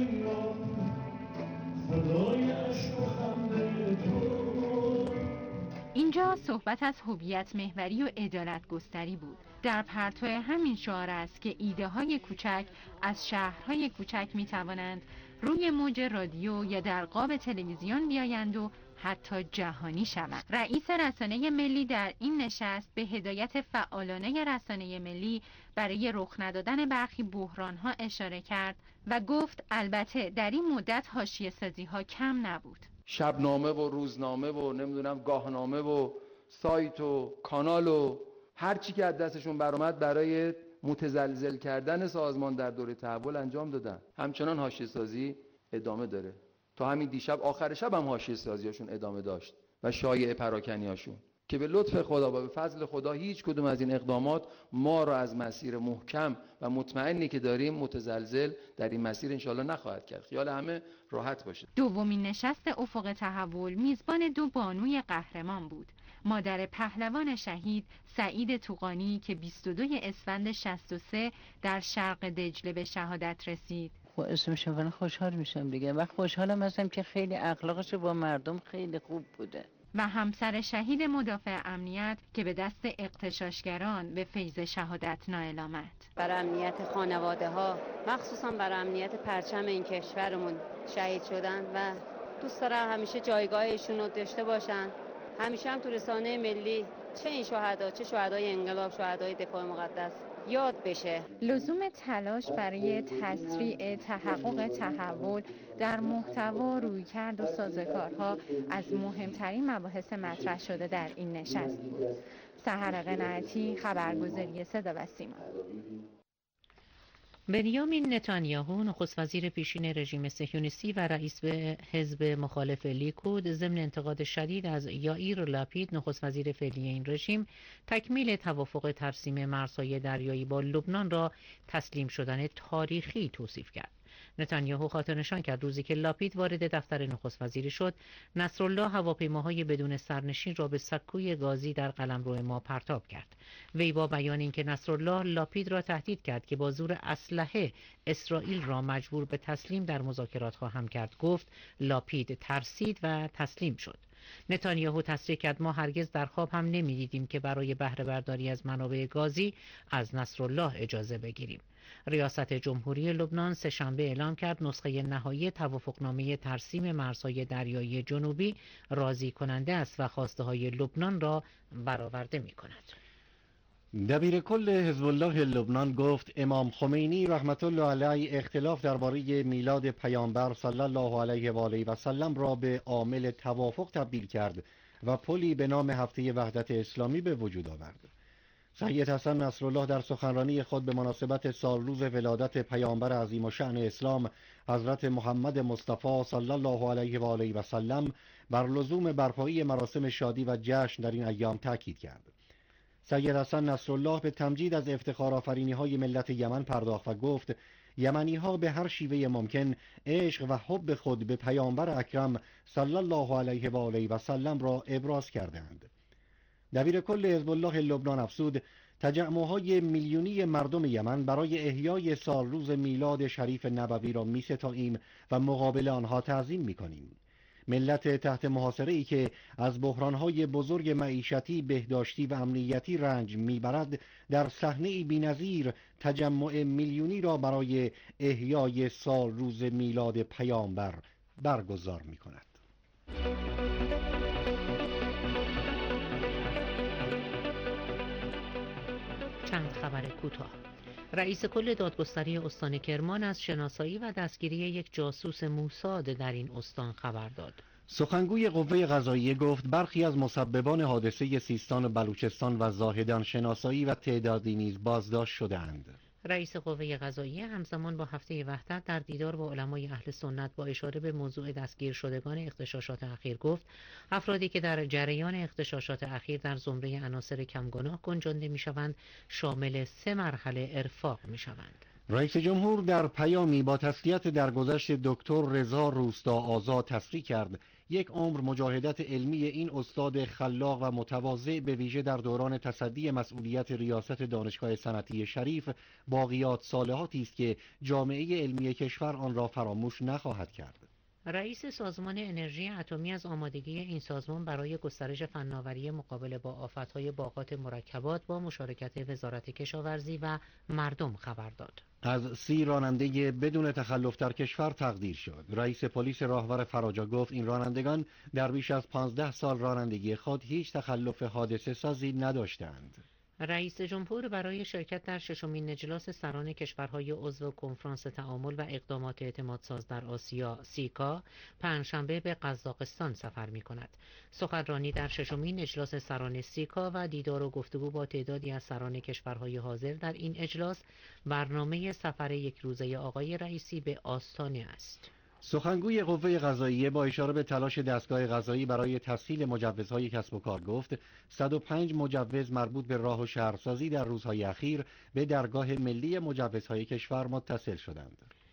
اینجا صحبت از هویت محوری و عدالت گستری بود. در پرتو همین شعار است که ایده های کوچک از شهرهای کوچک می توانند روی موج رادیو یا در قاب تلویزیون بیایند و حتی جهانی شوند. رئیس رسانه ملی در این نشست به هدایت فعالانه رسانه ملی برای رخ ندادن برخی بحران‌ها اشاره کرد و گفت البته در این مدت حاشیه‌سازی‌ها کم نبود. شبنامه و روزنامه و نمیدونم گاهنامه و سایت و کانال و هر چی که از دستشون برآمد برای متزلزل کردن سازمان در دوره تحول انجام دادن. همچنان حاشیه‌سازی ادامه داره. تا همین دیشب آخر شب هم حاشیه‌سازیاشون ادامه داشت و شایعه پراکنیاشون که به لطف خدا و به فضل خدا هیچ کدوم از این اقدامات ما را از مسیر محکم و مطمئنی که داریم متزلزل در این مسیر انشالله نخواهد کرد. خیال همه راحت باشه. دومین نشست افق تحول میزبان دو بانوی قهرمان بود. مادر پهلوان شهید سعید توقانی که بیست و دوم اسفند شصت و سه در شرق دجله به شهادت رسید. با اسم شنفن خوشحال میشم دیگه. و خوشحالم هستم که خیلی اخلاقش با مردم خیلی خوب بوده. و همسر شهید مدافع امنیت که به دست اغتشاشگران به فیض شهادت نائل آمد. برای امنیت خانواده ها، مخصوصا برای امنیت پرچم این کشورمون شهید شدن و دوست دارم همیشه جایگاهشون رو داشته باشن. همیشه هم تو رسانه ملی چه این شهدا چه شهدای انقلاب، شهدای دفاع مقدس یاد بشه. لزوم تلاش برای تسریع تحقق تحول در محتوا، رویکرد و سازوکارها از مهمترین مباحث مطرح شده در این نشست بود. سحر قناعتی، خبرگزاری صدا و سیما. بنیامین نتانیاهو نخست وزیر پیشین رژیم صهیونیستی و رئیس حزب مخالف لیکود ضمن انتقاد شدید از یائیر لاپید نخست وزیر فعلی این رژیم تکمیل توافق ترسیم مرزهای دریایی با لبنان را تسلیم شدن تاریخی توصیف کرد. نتانیاهو خاطرنشان کرد روزی که لاپید وارد دفتر نخست وزیری شد، نصرالله هواپیماهای بدون سرنشین را به سکوی گازی در قلمرو ما پرتاب کرد. وی با بیان اینکه نصرالله لاپید را تهدید کرد که با زور اسلحه اسرائیل را مجبور به تسلیم در مذاکرات خواهم کرد، گفت لاپید ترسید و تسلیم شد. نتانیاهو تصریح کرد ما هرگز در خواب هم نمی‌دیدیم که برای بهره برداری از منابع گازی از نصرالله اجازه بگیریم. ریاست جمهوری لبنان سه‌شنبه اعلام کرد نسخه نهایی توافقنامه ترسیم مرزهای دریایی جنوبی راضی کننده است و خواسته‌های لبنان را برآورده می‌کند. دبیر کل حزب الله لبنان گفت امام خمینی رحمت الله علیه اختلاف درباره میلاد پیامبر صلی الله علیه و آله و سلم را به عامل توافق تبدیل کرد و پلی به نام هفته وحدت اسلامی به وجود آورد. سید حسن نصرالله در سخنرانی خود به مناسبت سالروز ولادت پیامبر عظیم الشأن اسلام حضرت محمد مصطفی صلی الله علیه و آله و سلم بر لزوم برپایی مراسم شادی و جشن در این ایام تاکید کرد. سید حسن نصرالله به تمجید از افتخار آفرینی های ملت یمن پرداخت و گفت یمنی ها به هر شیوه ممکن عشق و حب خود به پیامبر اکرم صلی الله علیه و آله و سلم را ابراز کردند. دبیر کل حزب الله لبنان افزود تجمعهای میلیونی مردم یمن برای احیای سالروز میلاد شریف نبوی را می‌ستاییم و مقابل آنها تعظیم می‌کنیم. ملت تحت محاصره‌ای که از بحران‌های بزرگ معیشتی، بهداشتی و امنیتی رنج می‌برد در صحنه‌ای بی‌نظیر تجمع میلیونی را برای احیای سالروز میلاد پیامبر برگزار می‌کند. چند خبر کوتاه. رئیس کل دادگستری استان کرمان از شناسایی و دستگیری یک جاسوس موساد در این استان خبر داد. سخنگوی قوه قضاییه گفت برخی از مسببان حادثه سیستان و بلوچستان و زاهدان شناسایی و تعدادی نیز بازداشت شده‌اند. رئیس قوه قضاییه همزمان با هفته وحدت در دیدار با علمای اهل سنت با اشاره به موضوع دستگیر شدگان اغتشاشات اخیر گفت افرادی که در جریان اغتشاشات اخیر در زمره عناصر کمگناه گنجانده میشوند شامل سه مرحله ارفاق میشوند. رئیس جمهور در پیامی با تسلیت درگذشت دکتر رضا روستا آزاد تصریح کرد یک عمر مجاهدت علمی این استاد خلاق و متواضع به ویژه در دوران تصدی مسئولیت ریاست دانشگاه صنعتی شریف باقیات صالحاتی است که جامعه علمی کشور آن را فراموش نخواهد کرد. رئیس سازمان انرژی اتمی از آمادگی این سازمان برای گسترش فناوری مقابله با آفت‌های باغات مرکبات با مشارکت وزارت کشاورزی و مردم خبر داد. از سی راننده بدون تخلف در کشور تقدیر شد. رئیس پلیس راهور فراجا گفت این رانندگان در بیش از پانزده سال رانندگی خود هیچ تخلف حادثه سازی نداشتند. رئیس جمهور برای شرکت در ششمین اجلاس سران کشورهای عضو کنفرانس تعامل و اقدامات اعتمادساز در آسیا سیکا پنجشنبه به قزاقستان سفر می کند. سخنرانی در ششمین اجلاس سران سیکا و دیدار و گفتگو با تعدادی از سران کشورهای حاضر در این اجلاس برنامه سفر یک روزه آقای رئیسی به آستانه است. سخنگوی قوه قضاییه با اشاره به تلاش دستگاه قضایی برای تسهیل مجوزهای کسب و کار گفت صد و پنج مجوز مربوط به راه و شهرسازی در روزهای اخیر به درگاه ملی مجوزهای کشور متصل شدند.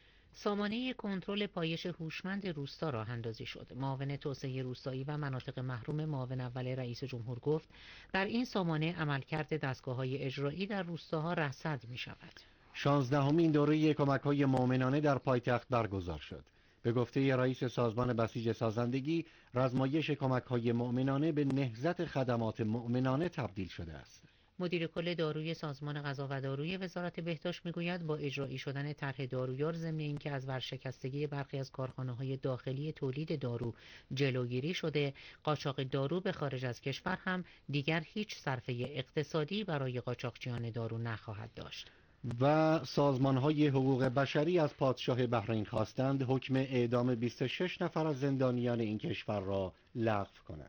سامانه کنترل پایش هوشمند روستا راه اندازی شد. معاون توسعه روستایی و مناطق محروم معاون اول رئیس جمهور گفت در این سامانه عملکرد دستگاه‌های اجرایی در روستاها رصد می‌شود. شانزدهمین دوره کمک‌های مؤمنانه در پایتخت برگزار شد. به گفته رئیس سازمان بسیج سازندگی، رزمایش کمک‌های مؤمنانه به نهضت خدمات مؤمنانه تبدیل شده است. مدیر کل داروی سازمان غذا و داروی وزارت بهداشت میگوید با اجرایی شدن طرح دارویار ضمن اینکه از ورشکستگی برخی از کارخانه‌های داخلی تولید دارو جلوگیری شده، قاچاق دارو به خارج از کشور هم دیگر هیچ صرفه اقتصادی برای قاچاقچیان دارو نخواهد داشت. و سازمان‌های حقوق بشری از پادشاه بحرین خواستند حکم اعدام بیست و شش نفر از زندانیان این کشور را لغو کند.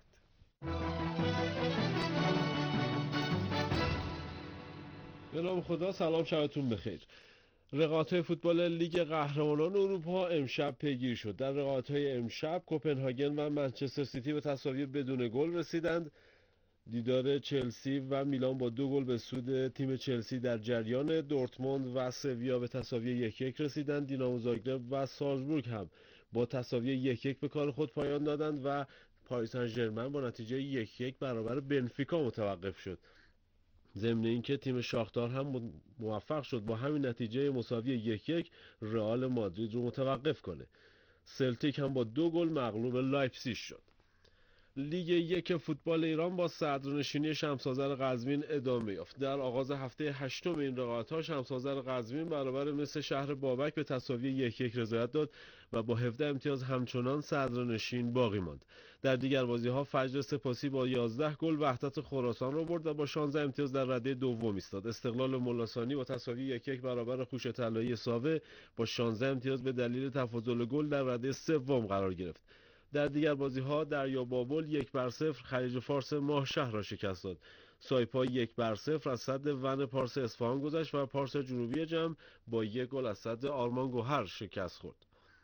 به نام خدا، سلام، شبتون بخیر. رقابت‌های فوتبال لیگ قهرمانان اروپا امشب پیگیری شد. در رقابت‌های امشب کوپنهاگن و منچستر سیتی به تساوی بدون گل رسیدند. دیدار چلسی و میلان با دو گل به سود تیم چلسی در جریان. دورتموند و سویا به تساوی یک یک رسیدند. دینامو زاگرب و سالزبورگ هم با تساوی یک یک به کار خود پایان دادند و پاریس سن ژرمن با نتیجه یک یک برابر بنفیکا متوقف شد. ضمن اینکه تیم شاختار هم موفق شد با همین نتیجه مساوی یک یک رئال مادرید رو متوقف کنه. سلتیک هم با دو گل مغلوب لایپزیگ شد. لیگ یک فوتبال ایران با صدرنشینی شمس‌آذر قزوین ادامه یافت. در آغاز هفته هشتم این رقابت‌ها شمس‌آذر قزوین برابر مس شهر بابک به تساوی یک یک رضایت داد و با هفده امتیاز همچنان صدرنشین باقی ماند. در دیگر بازی‌ها فجر سپاسی با یازده گل وحدت خراسان را برد و با شانزده امتیاز در رده دوم ایستاد. استقلال ملاسانی با تساوی یک یک برابر خوش طلایی ساوه با شانزده امتیاز به دلیل تفاضل گل در رده سوم قرار گرفت. در دیگر بازی‌ها دریا بابل یک بر صفر خلیج فارس ماه شهر را شکست داد. سایپا یک بر صفر از سد ون پارس اصفهان گذشت و پارس جنوبی جم با یک گل از سد آرمان گوهر شکست خورد.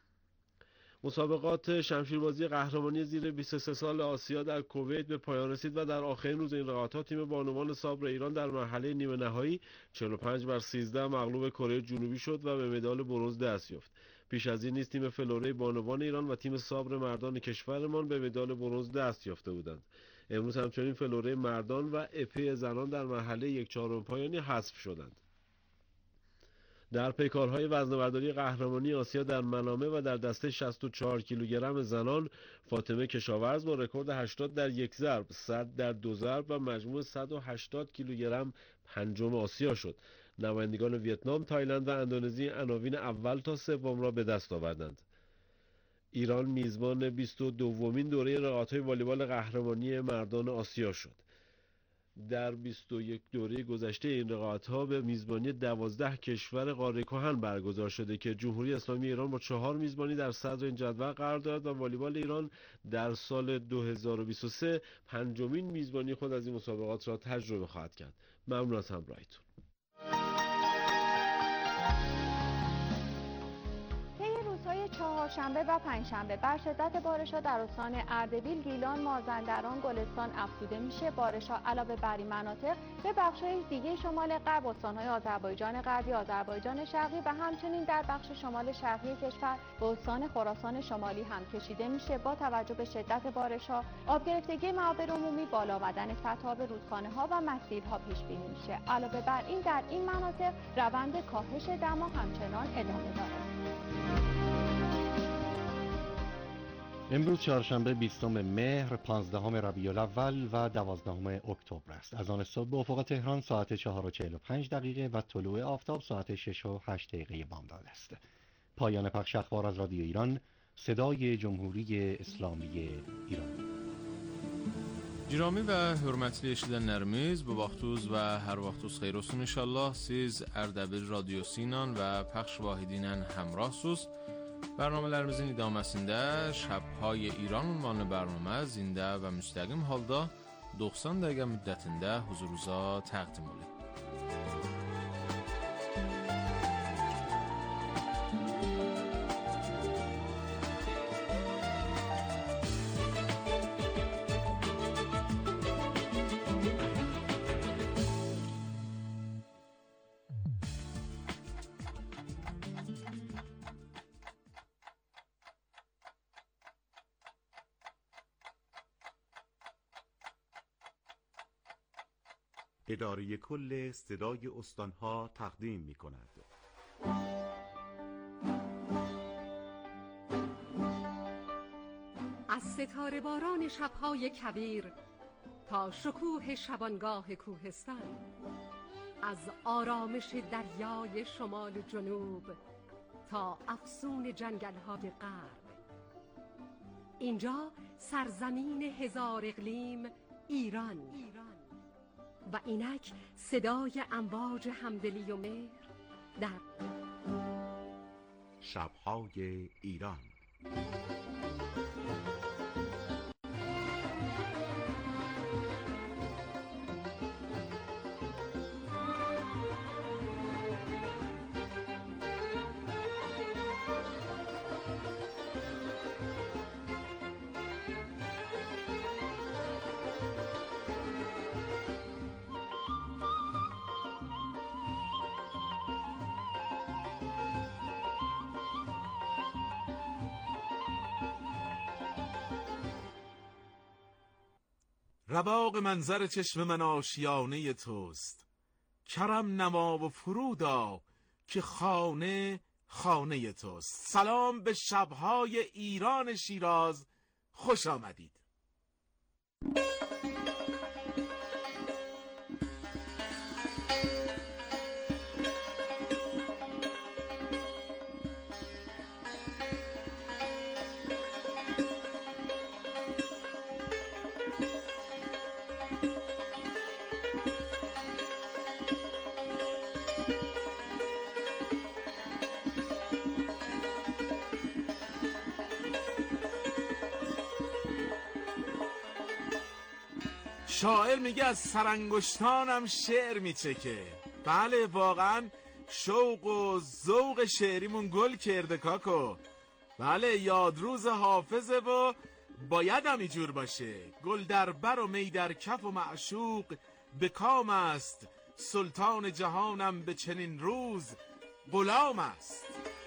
مسابقات شمشیربازی قهرمانی زیر بیست و سه سال آسیا در کویت به پایان رسید و در آخرین روز این رقابت‌ها تیم بانوان صبر ایران در مرحله نیمه نهایی چهل و پنج بر سیزده مغلوب کره جنوبی شد و به مدال برنز دست یافت. پیش از این نیز تیم فلوره بانوان ایران و تیم صبر مردان کشورمان به مدال برنز دست یافته بودند. امروز همچنین فلوره مردان و اپی زنان در مرحله یک چهارم پایانی حذف شدند. در پیکارهای وزنه‌برداری قهرمانی آسیا در منامه و در دسته شصت و چهار کیلوگرم زنان فاطمه کشاورز با رکورد هشتاد در یک ضرب، صد در دو ضرب و مجموع صد و هشتاد کیلوگرم پنجم آسیا شد. نمایندگان ویتنام، تایلند و اندونزی عناوین اول تا سوم را به دست آوردند. ایران میزبان بیست و دومین دوره رقابت‌های والیبال قهرمانی مردان آسیا شد. در بیست و یک دوره گذشته این رقابت‌ها به میزبانی دوازده کشور قاره کهن برگزار شده که جمهوری اسلامی ایران با چهار میزبانی در صدر این جدول قرار دارد و والیبال ایران در سال دو هزار و بیست و سه پنجمین میزبانی خود از این مسابقات را تجربه خواهد کرد. ممنون از همراهیتون. روزهای چهارشنبه و پنجشنبه بر شدت بارش‌ها در استان اردبیل، گیلان، مازندران، گلستان افزوده میشه. بارش‌ها علاوه بر این مناطق به بخش‌های دیگه شمال غرب استان‌های آذربایجان غربی، آذربایجان شرقی و همچنین در بخش شمال شرقی کشور به استان خراسان شمالی هم کشیده میشه. با توجه به شدت بارش‌ها، آب گرفتگی معابر عمومی، بالا آمدن سطح رودخانه‌ها و مسیرها پیش بینی میشه. علاوه بر این در این مناطق روند کاهش دما همچنان ادامه داره. امروز چهارشنبه بیستم مهر، پانزدهم ربیع الاول و دوازدهم اکتبر است. از آن صبح به افق تهران ساعت چهار و چهل و پنج دقیقه و طلوع آفتاب ساعت شش و هشت دقیقه بامداد است. پایان پخش اخبار از رادیو ایران، صدای جمهوری اسلامی ایران. Jirami və hörmətli eşidənlərimiz, bu vaxtuz və hər vaxtuz xeyir olsun inşallah. Siz Ərdəbil radiosu ilə və pəxş vahidi ilə həmrahsuz. Bərnamələrimizin idaməsində Şəbhay İran ünvanlı bərnamə zində və müstəqim halda doxsan dəqiqə müddətində huzurunuza təqdim olunur. اداره کل صدای استانها تقدیم می کند. از ستاره باران شبهای کبیر تا شکوه شبانگاه کوهستان، از آرامش دریای شمال و جنوب تا افسون جنگل‌های غرب، اینجا سرزمین هزار اقلیم ایران و اینک صدای امواج همدلی و مهر در شب‌های ایران. رواق منظر چشم من آشیانه توست، کرم نما و فرودا که خانه خانه توست. سلام به شبهای ایران شیراز، خوش آمدید. شاعر میگه از سرانگشتانم شعر میچکه. بله واقعا شوق و ذوق شعریمون گل کرده کاکو. بله یادروز حافظه و باید هم اینجور باشه. گل در بر و می در کف و معشوق به کام است، سلطان جهانم به چنین روز غلام است.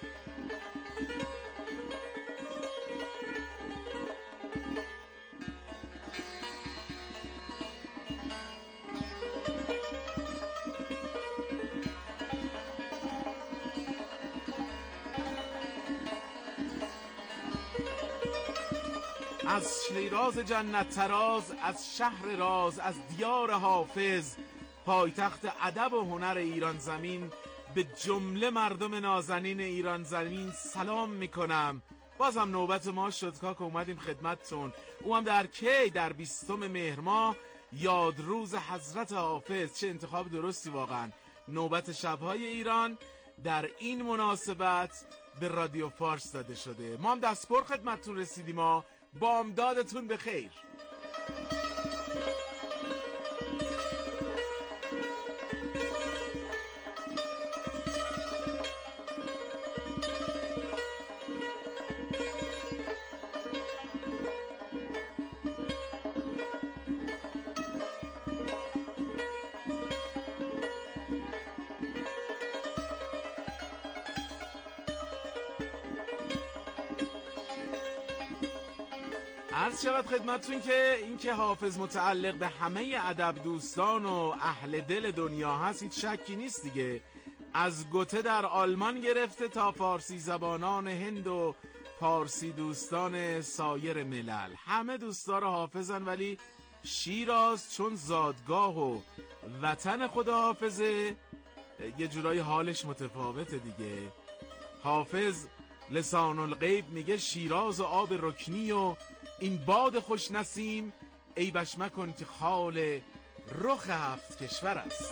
از شیراز جنت تراز، از شهر راز، از دیار حافظ، پایتخت ادب و هنر ایران زمین، به جمله مردم نازنین ایران زمین سلام میکنم. باز هم نوبت ما شد که اومدیم خدمتتون. او هم در کی؟ در بیستم مهر ماه، یادروز حضرت حافظ. چه انتخاب درستی واقعا. نوبت شبهای ایران در این مناسبت به رادیو فارس داده شده. ما هم دستپر خدمتتون رسیدیم. ما بامدادتون بخیر. عرض شود خدمتتون که این که حافظ متعلق به همه ادب دوستان و اهل دل دنیا هست هیچ شکی نیست دیگه. از گوته در آلمان گرفته تا فارسی زبانان هند و فارسی دوستان سایر ملل همه دوستدار حافظن، ولی شیراز چون زادگاه و وطن خود حافظه یه جورای حالش متفاوته دیگه. حافظ لسان الغیب میگه شیراز و آب رکنی و این باد خوش نسیم ای بش مکن که خال رخ هفت کشور است.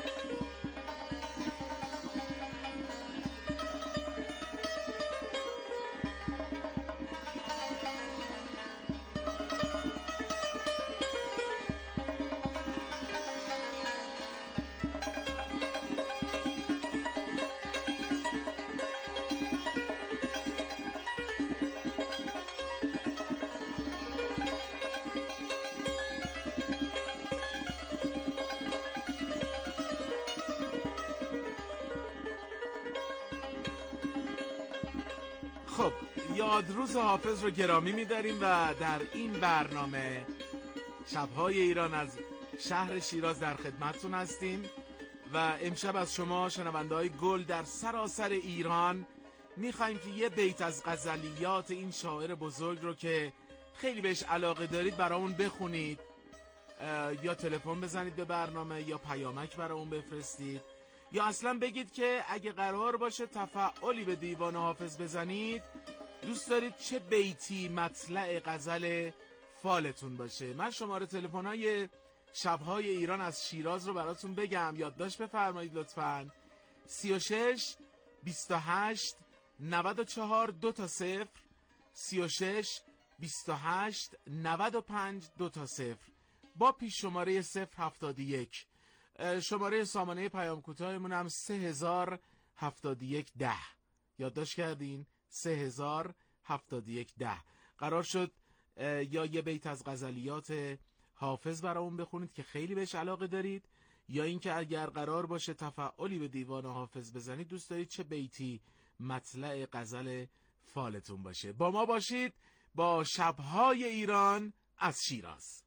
خب یادروز حافظ رو گرامی می‌داریم و در این برنامه شب‌های ایران از شهر شیراز در خدمتتون هستیم و امشب از شما شنونده‌های گل در سراسر ایران می‌خوایم که یه بیت از غزلیات این شاعر بزرگ رو که خیلی بهش علاقه دارید برامون بخونید، یا تلفن بزنید به برنامه یا پیامک برامون بفرستید، یا اصلا بگید که اگه قرار باشه تفعالی به دیوان حافظ بزنید دوست دارید چه بیتی مطلع غزل فالتون باشه. من شماره تلفن‌های شب‌های ایران از شیراز رو براتون بگم، یادداشت بفرمایید لطفاً. سی و شش بیست و هشت نود و چهار دو تا صفر سی و شش بیست و هشت نود و پنج دو تا صفر با پیش شماره صفر هفتاد و یک. شماره سامانه پیام کوتاهمون هم سه هزار هفتاد و یک ده. یادداشت کردین؟ سه هزار هفتاد و یک ده. قرار شد یا یه بیت از غزلیات حافظ برامون بخونید که خیلی بهش علاقه دارید، یا اینکه اگر قرار باشه تفعالی به دیوان حافظ بزنید دوست دارید چه بیتی مطلع غزل فالتون باشه. با ما باشید با شب‌های ایران از شیراز.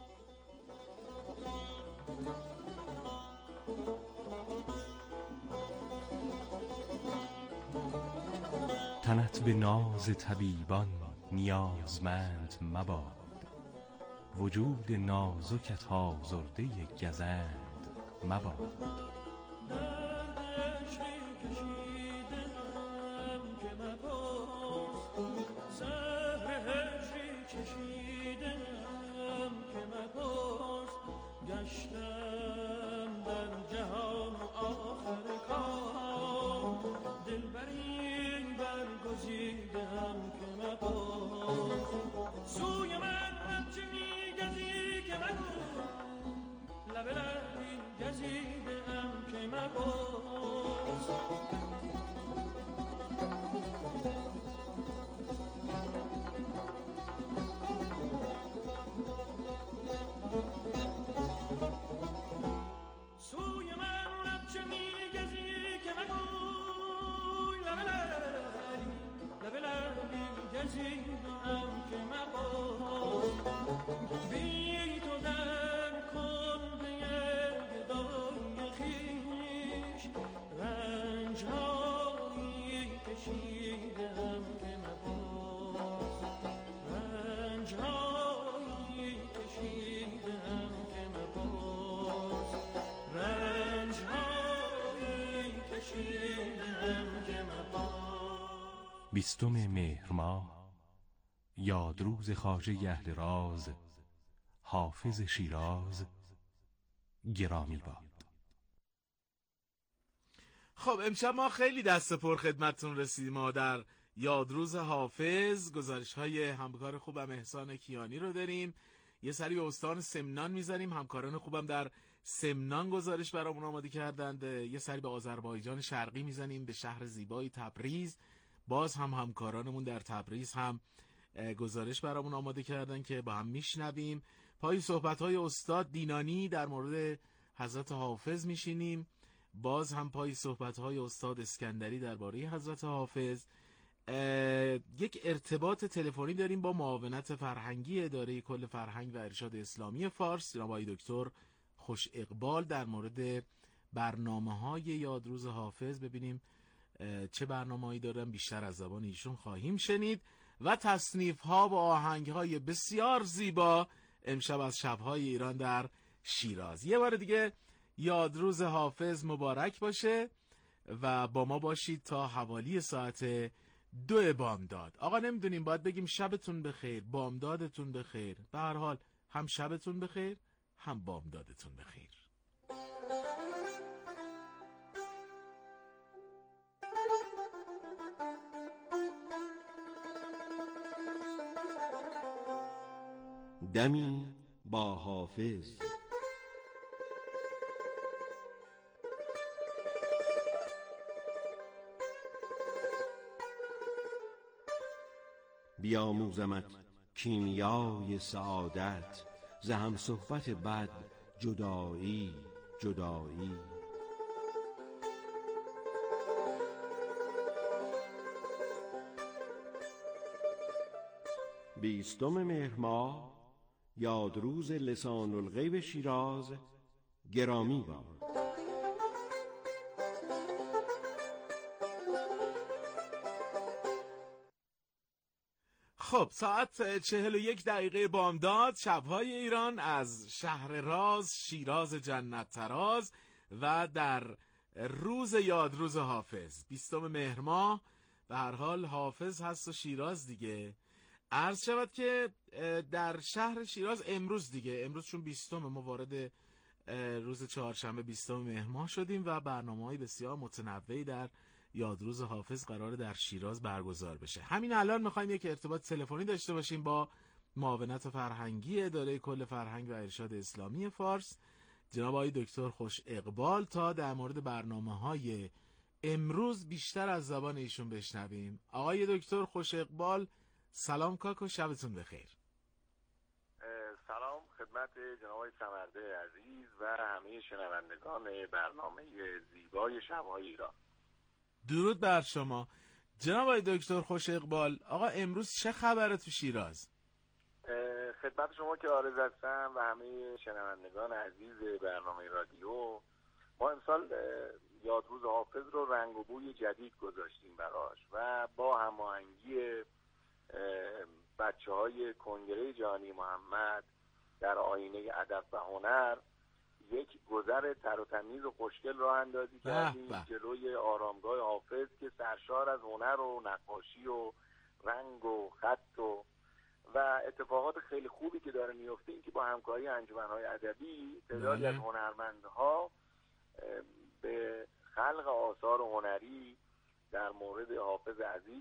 تنت به ناز طبیبان نیازمند مباد، وجود نازکت آزرده گزند مباد. بیستم مهر ماه یادروز خواجه اهل راز حافظ شیراز گرامی باد. خب امشب ما خیلی دست پر خدمتتون رسیدیم. ما در یادروز حافظ گزارش های همکار خوبم احسان کیانی رو داریم، یه سری به استان سمنان میزنیم، همکاران خوبم در سمنان گزارش برامون آماده کردند، یه سری به آذربایجان شرقی میزنیم، به شهر زیبای تبریز، باز هم همکارانمون در تبریز هم گزارش برامون آماده کردن که با هم میشنویم. پای صحبت‌های استاد دینانی در مورد حضرت حافظ میشینیم، باز هم پای صحبت‌های استاد اسکندری درباره حضرت حافظ. یک ارتباط تلفنی داریم با معاونت فرهنگی اداره کل فرهنگ و ارشاد اسلامی فارس، جناب آقای دکتر خوش اقبال، در مورد برنامه‌های یادروز حافظ. ببینیم چه برنامه‌ای دارن، بیشتر از زبان ایشون خواهیم شنید و تصنیف‌ها و آهنگ‌های بسیار زیبا امشب از شب‌های ایران در شیراز. یه بار دیگه یادروز حافظ مبارک باشه و با ما باشید تا حوالی ساعت دو بامداد. آقا نمیدونیم باید بگیم شبتون بخیر، بامدادتون بخیر. به هر حال هم شبتون بخیر هم بامدادتون بخیر. دمی با حافظ. بیاموزمت کیمیای سعادت، ز هم صحبت بد جدایی جدایی. بیستم مهر ماه یادروز لسان الغیب شیراز گرامی باد. خب ساعت چهل و یک دقیقه بامداد، شبهای ایران از شهر راز، شیراز جنت تراز و در روز یادروز حافظ بیستم مهر ماه. به هر حال حافظ هست و شیراز دیگه. عرض شود که در شهر شیراز امروز دیگه، امروز چون بیستم ما وارد روز چهارشنبه بیستم مهر ماه شدیم و برنامه‌های بسیار متنوعی در یادروز حافظ قراره در شیراز برگزار بشه. همین الان میخوایم یک ارتباط تلفنی داشته باشیم با معاونت فرهنگی اداره کل فرهنگ و ارشاد اسلامی فارس، جناب آقای دکتر خوش اقبال، تا در مورد برنامه‌های امروز بیشتر از زبان ایشون بشنویم. آقای دکتر خوش اقبال، سلام کاکو، شبتون بخیر. سلام خدمت جناب آقای سمرده عزیز و همه شنوندگان برنامه زیبای شب‌های ایران. درود بر شما جناب آقای دکتر خوش اقبال. آقا امروز چه خبره تو شیراز؟ خدمت شما که عارض هستم و همه شنوندگان عزیز برنامه رادیو، ما امسال یادروز حافظ رو رنگ و بوی جدید گذاشتیم براش و با هماهنگی بچه های کنگره جهانی محمد در آینه ادب و هنر یک گذر تر و تمیز و خوشگل راه اندازی کردیم جلوی آرامگاه حافظ که سرشار از هنر و نقاشی و رنگ و خط و و اتفاقات خیلی خوبی که داره میفته، این که با همکاری انجمن‌های ادبی تعدادی از هنرمندها به خلق آثار هنری در مورد حافظ عزیز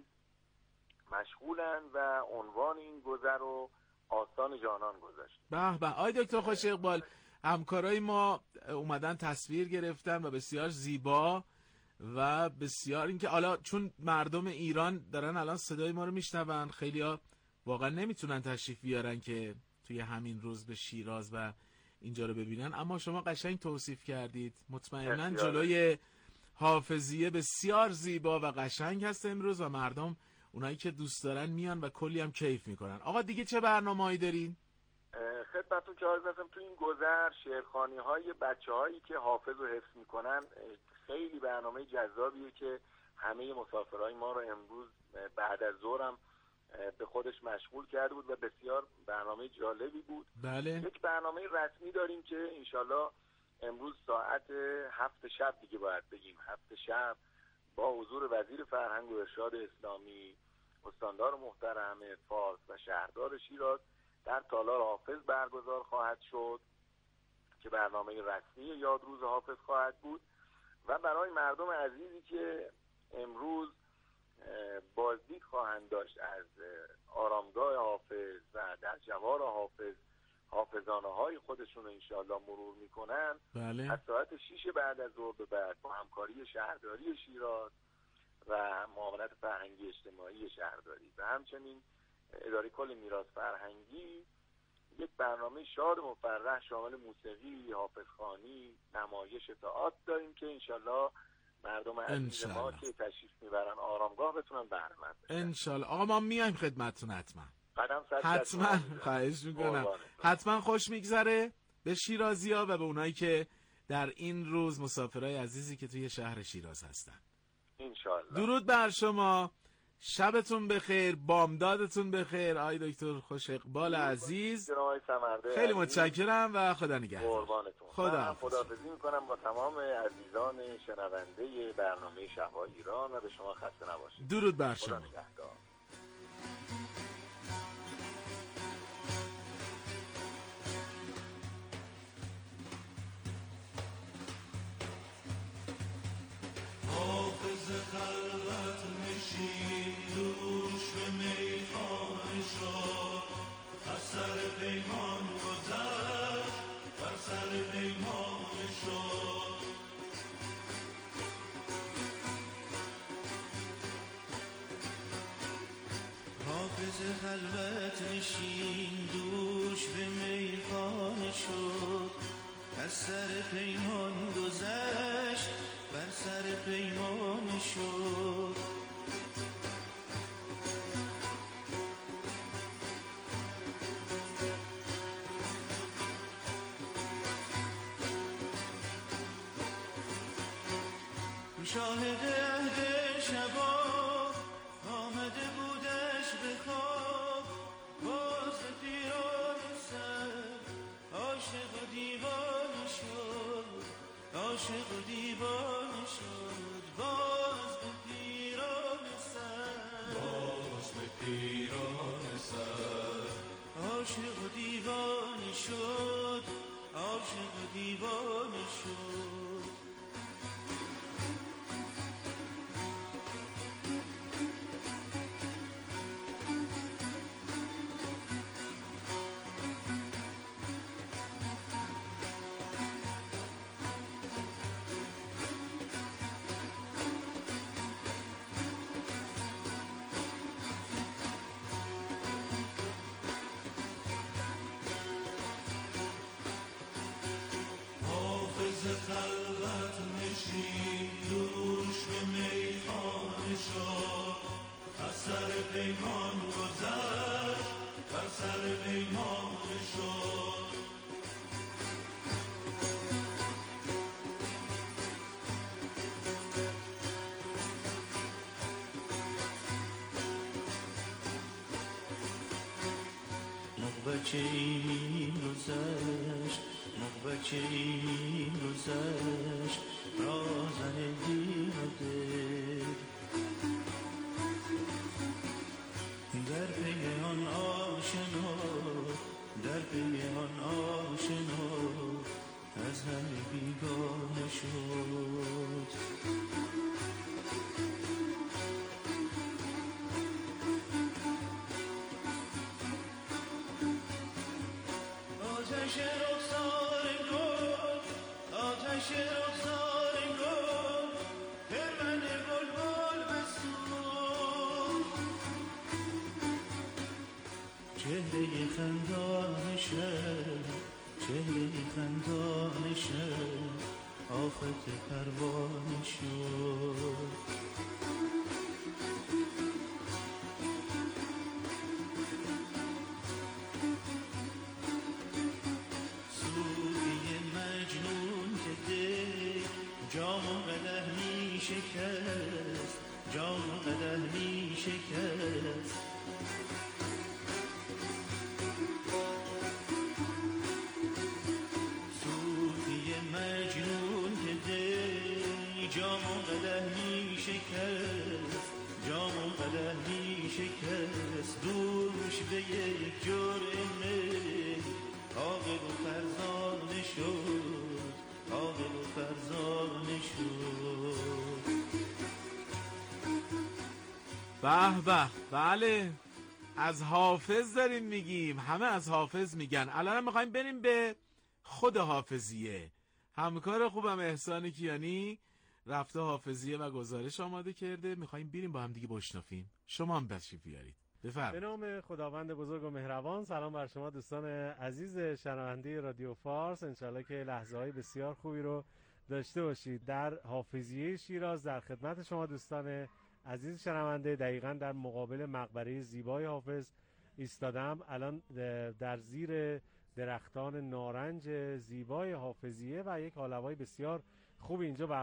مشغولن و عنوان این گذر رو آستان جانان گذاشت. به به آقای دکتر خوش اقبال، همکارای ما اومدن تصویر گرفتن و بسیار زیبا و بسیار اینکه حالا چون مردم ایران دارن الان صدای ما رو میشنون، خیلی‌ها واقعا نمیتونن تشریف بیارن که توی همین روز به شیراز و اینجا رو ببینن، اما شما قشنگ توصیف کردید. مطمئناً جلوی حافظیه بسیار زیبا و قشنگ هست امروز و مردم اونایی که دوست دارن میان و کلی هم کیف میکنن. آقا دیگه چه برنامه‌ای دارین؟ خدمتتون که عرض هستم تو این گذر شعرخوانی های بچه هایی که حافظ رو حفظ میکنن خیلی برنامه جذابیه که همه مسافرهای ما رو امروز بعد از ظهرم به خودش مشغول کرده بود و بسیار برنامه جالبی بود. بله. یک برنامه رسمی داریم که انشالله امروز ساعت هفت شب دیگه باید بگیم هفت شب با حضور وزیر فرهنگ و ارشاد اسلامی، استاندار محترم فارس و شهردار شیراز در تالار حافظ برگزار خواهد شد که برنامه رسمی یادروز حافظ خواهد بود و برای مردم عزیزی که امروز بازدید خواهند داشت از آرامگاه حافظ و در جوار حافظ حافظانه های خودشون رو انشاءالله مرور میکنن. بله. از ساعت شیش بعد از ظهر به بعد با همکاری شهرداری شیراز و معاونت فرهنگی اجتماعی شهرداری و همچنین اداره کل میراث فرهنگی یک برنامه شاد و مفرح شامل موسیقی، حافظخوانی، نمایش تئاتر داریم که انشالله مردم عزیز ما که تشریف میبرن آرامگاه بتونن بهره مند بشن. انشالله. آقا ما میایم خدمتتون حتما. قدم صد حتما خواهش میکنم. حتما خوش میگذره به شیرازی‌ها و به اونایی که در این روز مسافرای عزیزی که توی شهر شیراز هستن. انشالله. درود بر شما، شبتون بخیر، بامدادتون بخیر آقای دکتر خوش اقبال عزیز. خیلی متشکرم و خدا نگهدار. قربانتون. خدا خداحافظی میکنم با تمام عزیزان شنونده برنامه شب‌ها ایران و به شما خسته نباشید. درود بر شما. خدا نگهدار. حافظ خلوت نشین دوش به میخانه شد، از سر پیمان گذشت بر سر پیمان شد. حافظ خلوت نشین دوش به میخانه شد، از سر پیمان گذشت بر سر پیمان شد. شاهد عهد شبا آمده بودش به خواب، باز پیران سر عاشق و دیوانه شد، عاشق و دیوانه شد. باز به پیران سر، باز به پیران سر عاشق و دیوانه شد، عاشق و دیوانه شد. خلوت نشین دوش به میخانه شد، از سر پیمان گذشت بر سر پیمان شد. نقبچه این گذشت، نقبچه این گذشت رازن دین و دل، در پی آن آشنا، در پی آن آشنا از همه بیگانه شد. آتش رخسار گل، آتش رخسار گل خرمن بلبل بسوز، چهره خندان شب، چهره خندان شب آفت پروانه شد. جام و قدح می شکست، جام و قدح می شکست. صوفی مجنون که دی جام و قدح می شکست، جام و قدح می شکست. دوش به یک جرعه عاقل و فرزانه شد، عاقل و فرزانه شد. به به، بله از حافظ داریم میگیم، همه از حافظ میگن. الان میخوایم بریم به خود حافظیه. همکار خوبم احسان کیانی رفته حافظیه و گزارش آماده کرده، میخوایم بریم با هم دیگه بشنفیم. شما هم تشریف بیارید. به نام خداوند بزرگ و مهربان. سلام بر شما دوستان عزیز شنونده رادیو فارس. انشالله که لحظه های بسیار خوبی رو داشته باشید. در حافظیه شیراز در خدمت شما دوستان عزیز شنونده دقیقاً در مقابل مقبره زیبای حافظ ایستادم. الان در زیر درختان نارنج زیبای حافظیه و یک حال و هوای بسیار خوب اینجا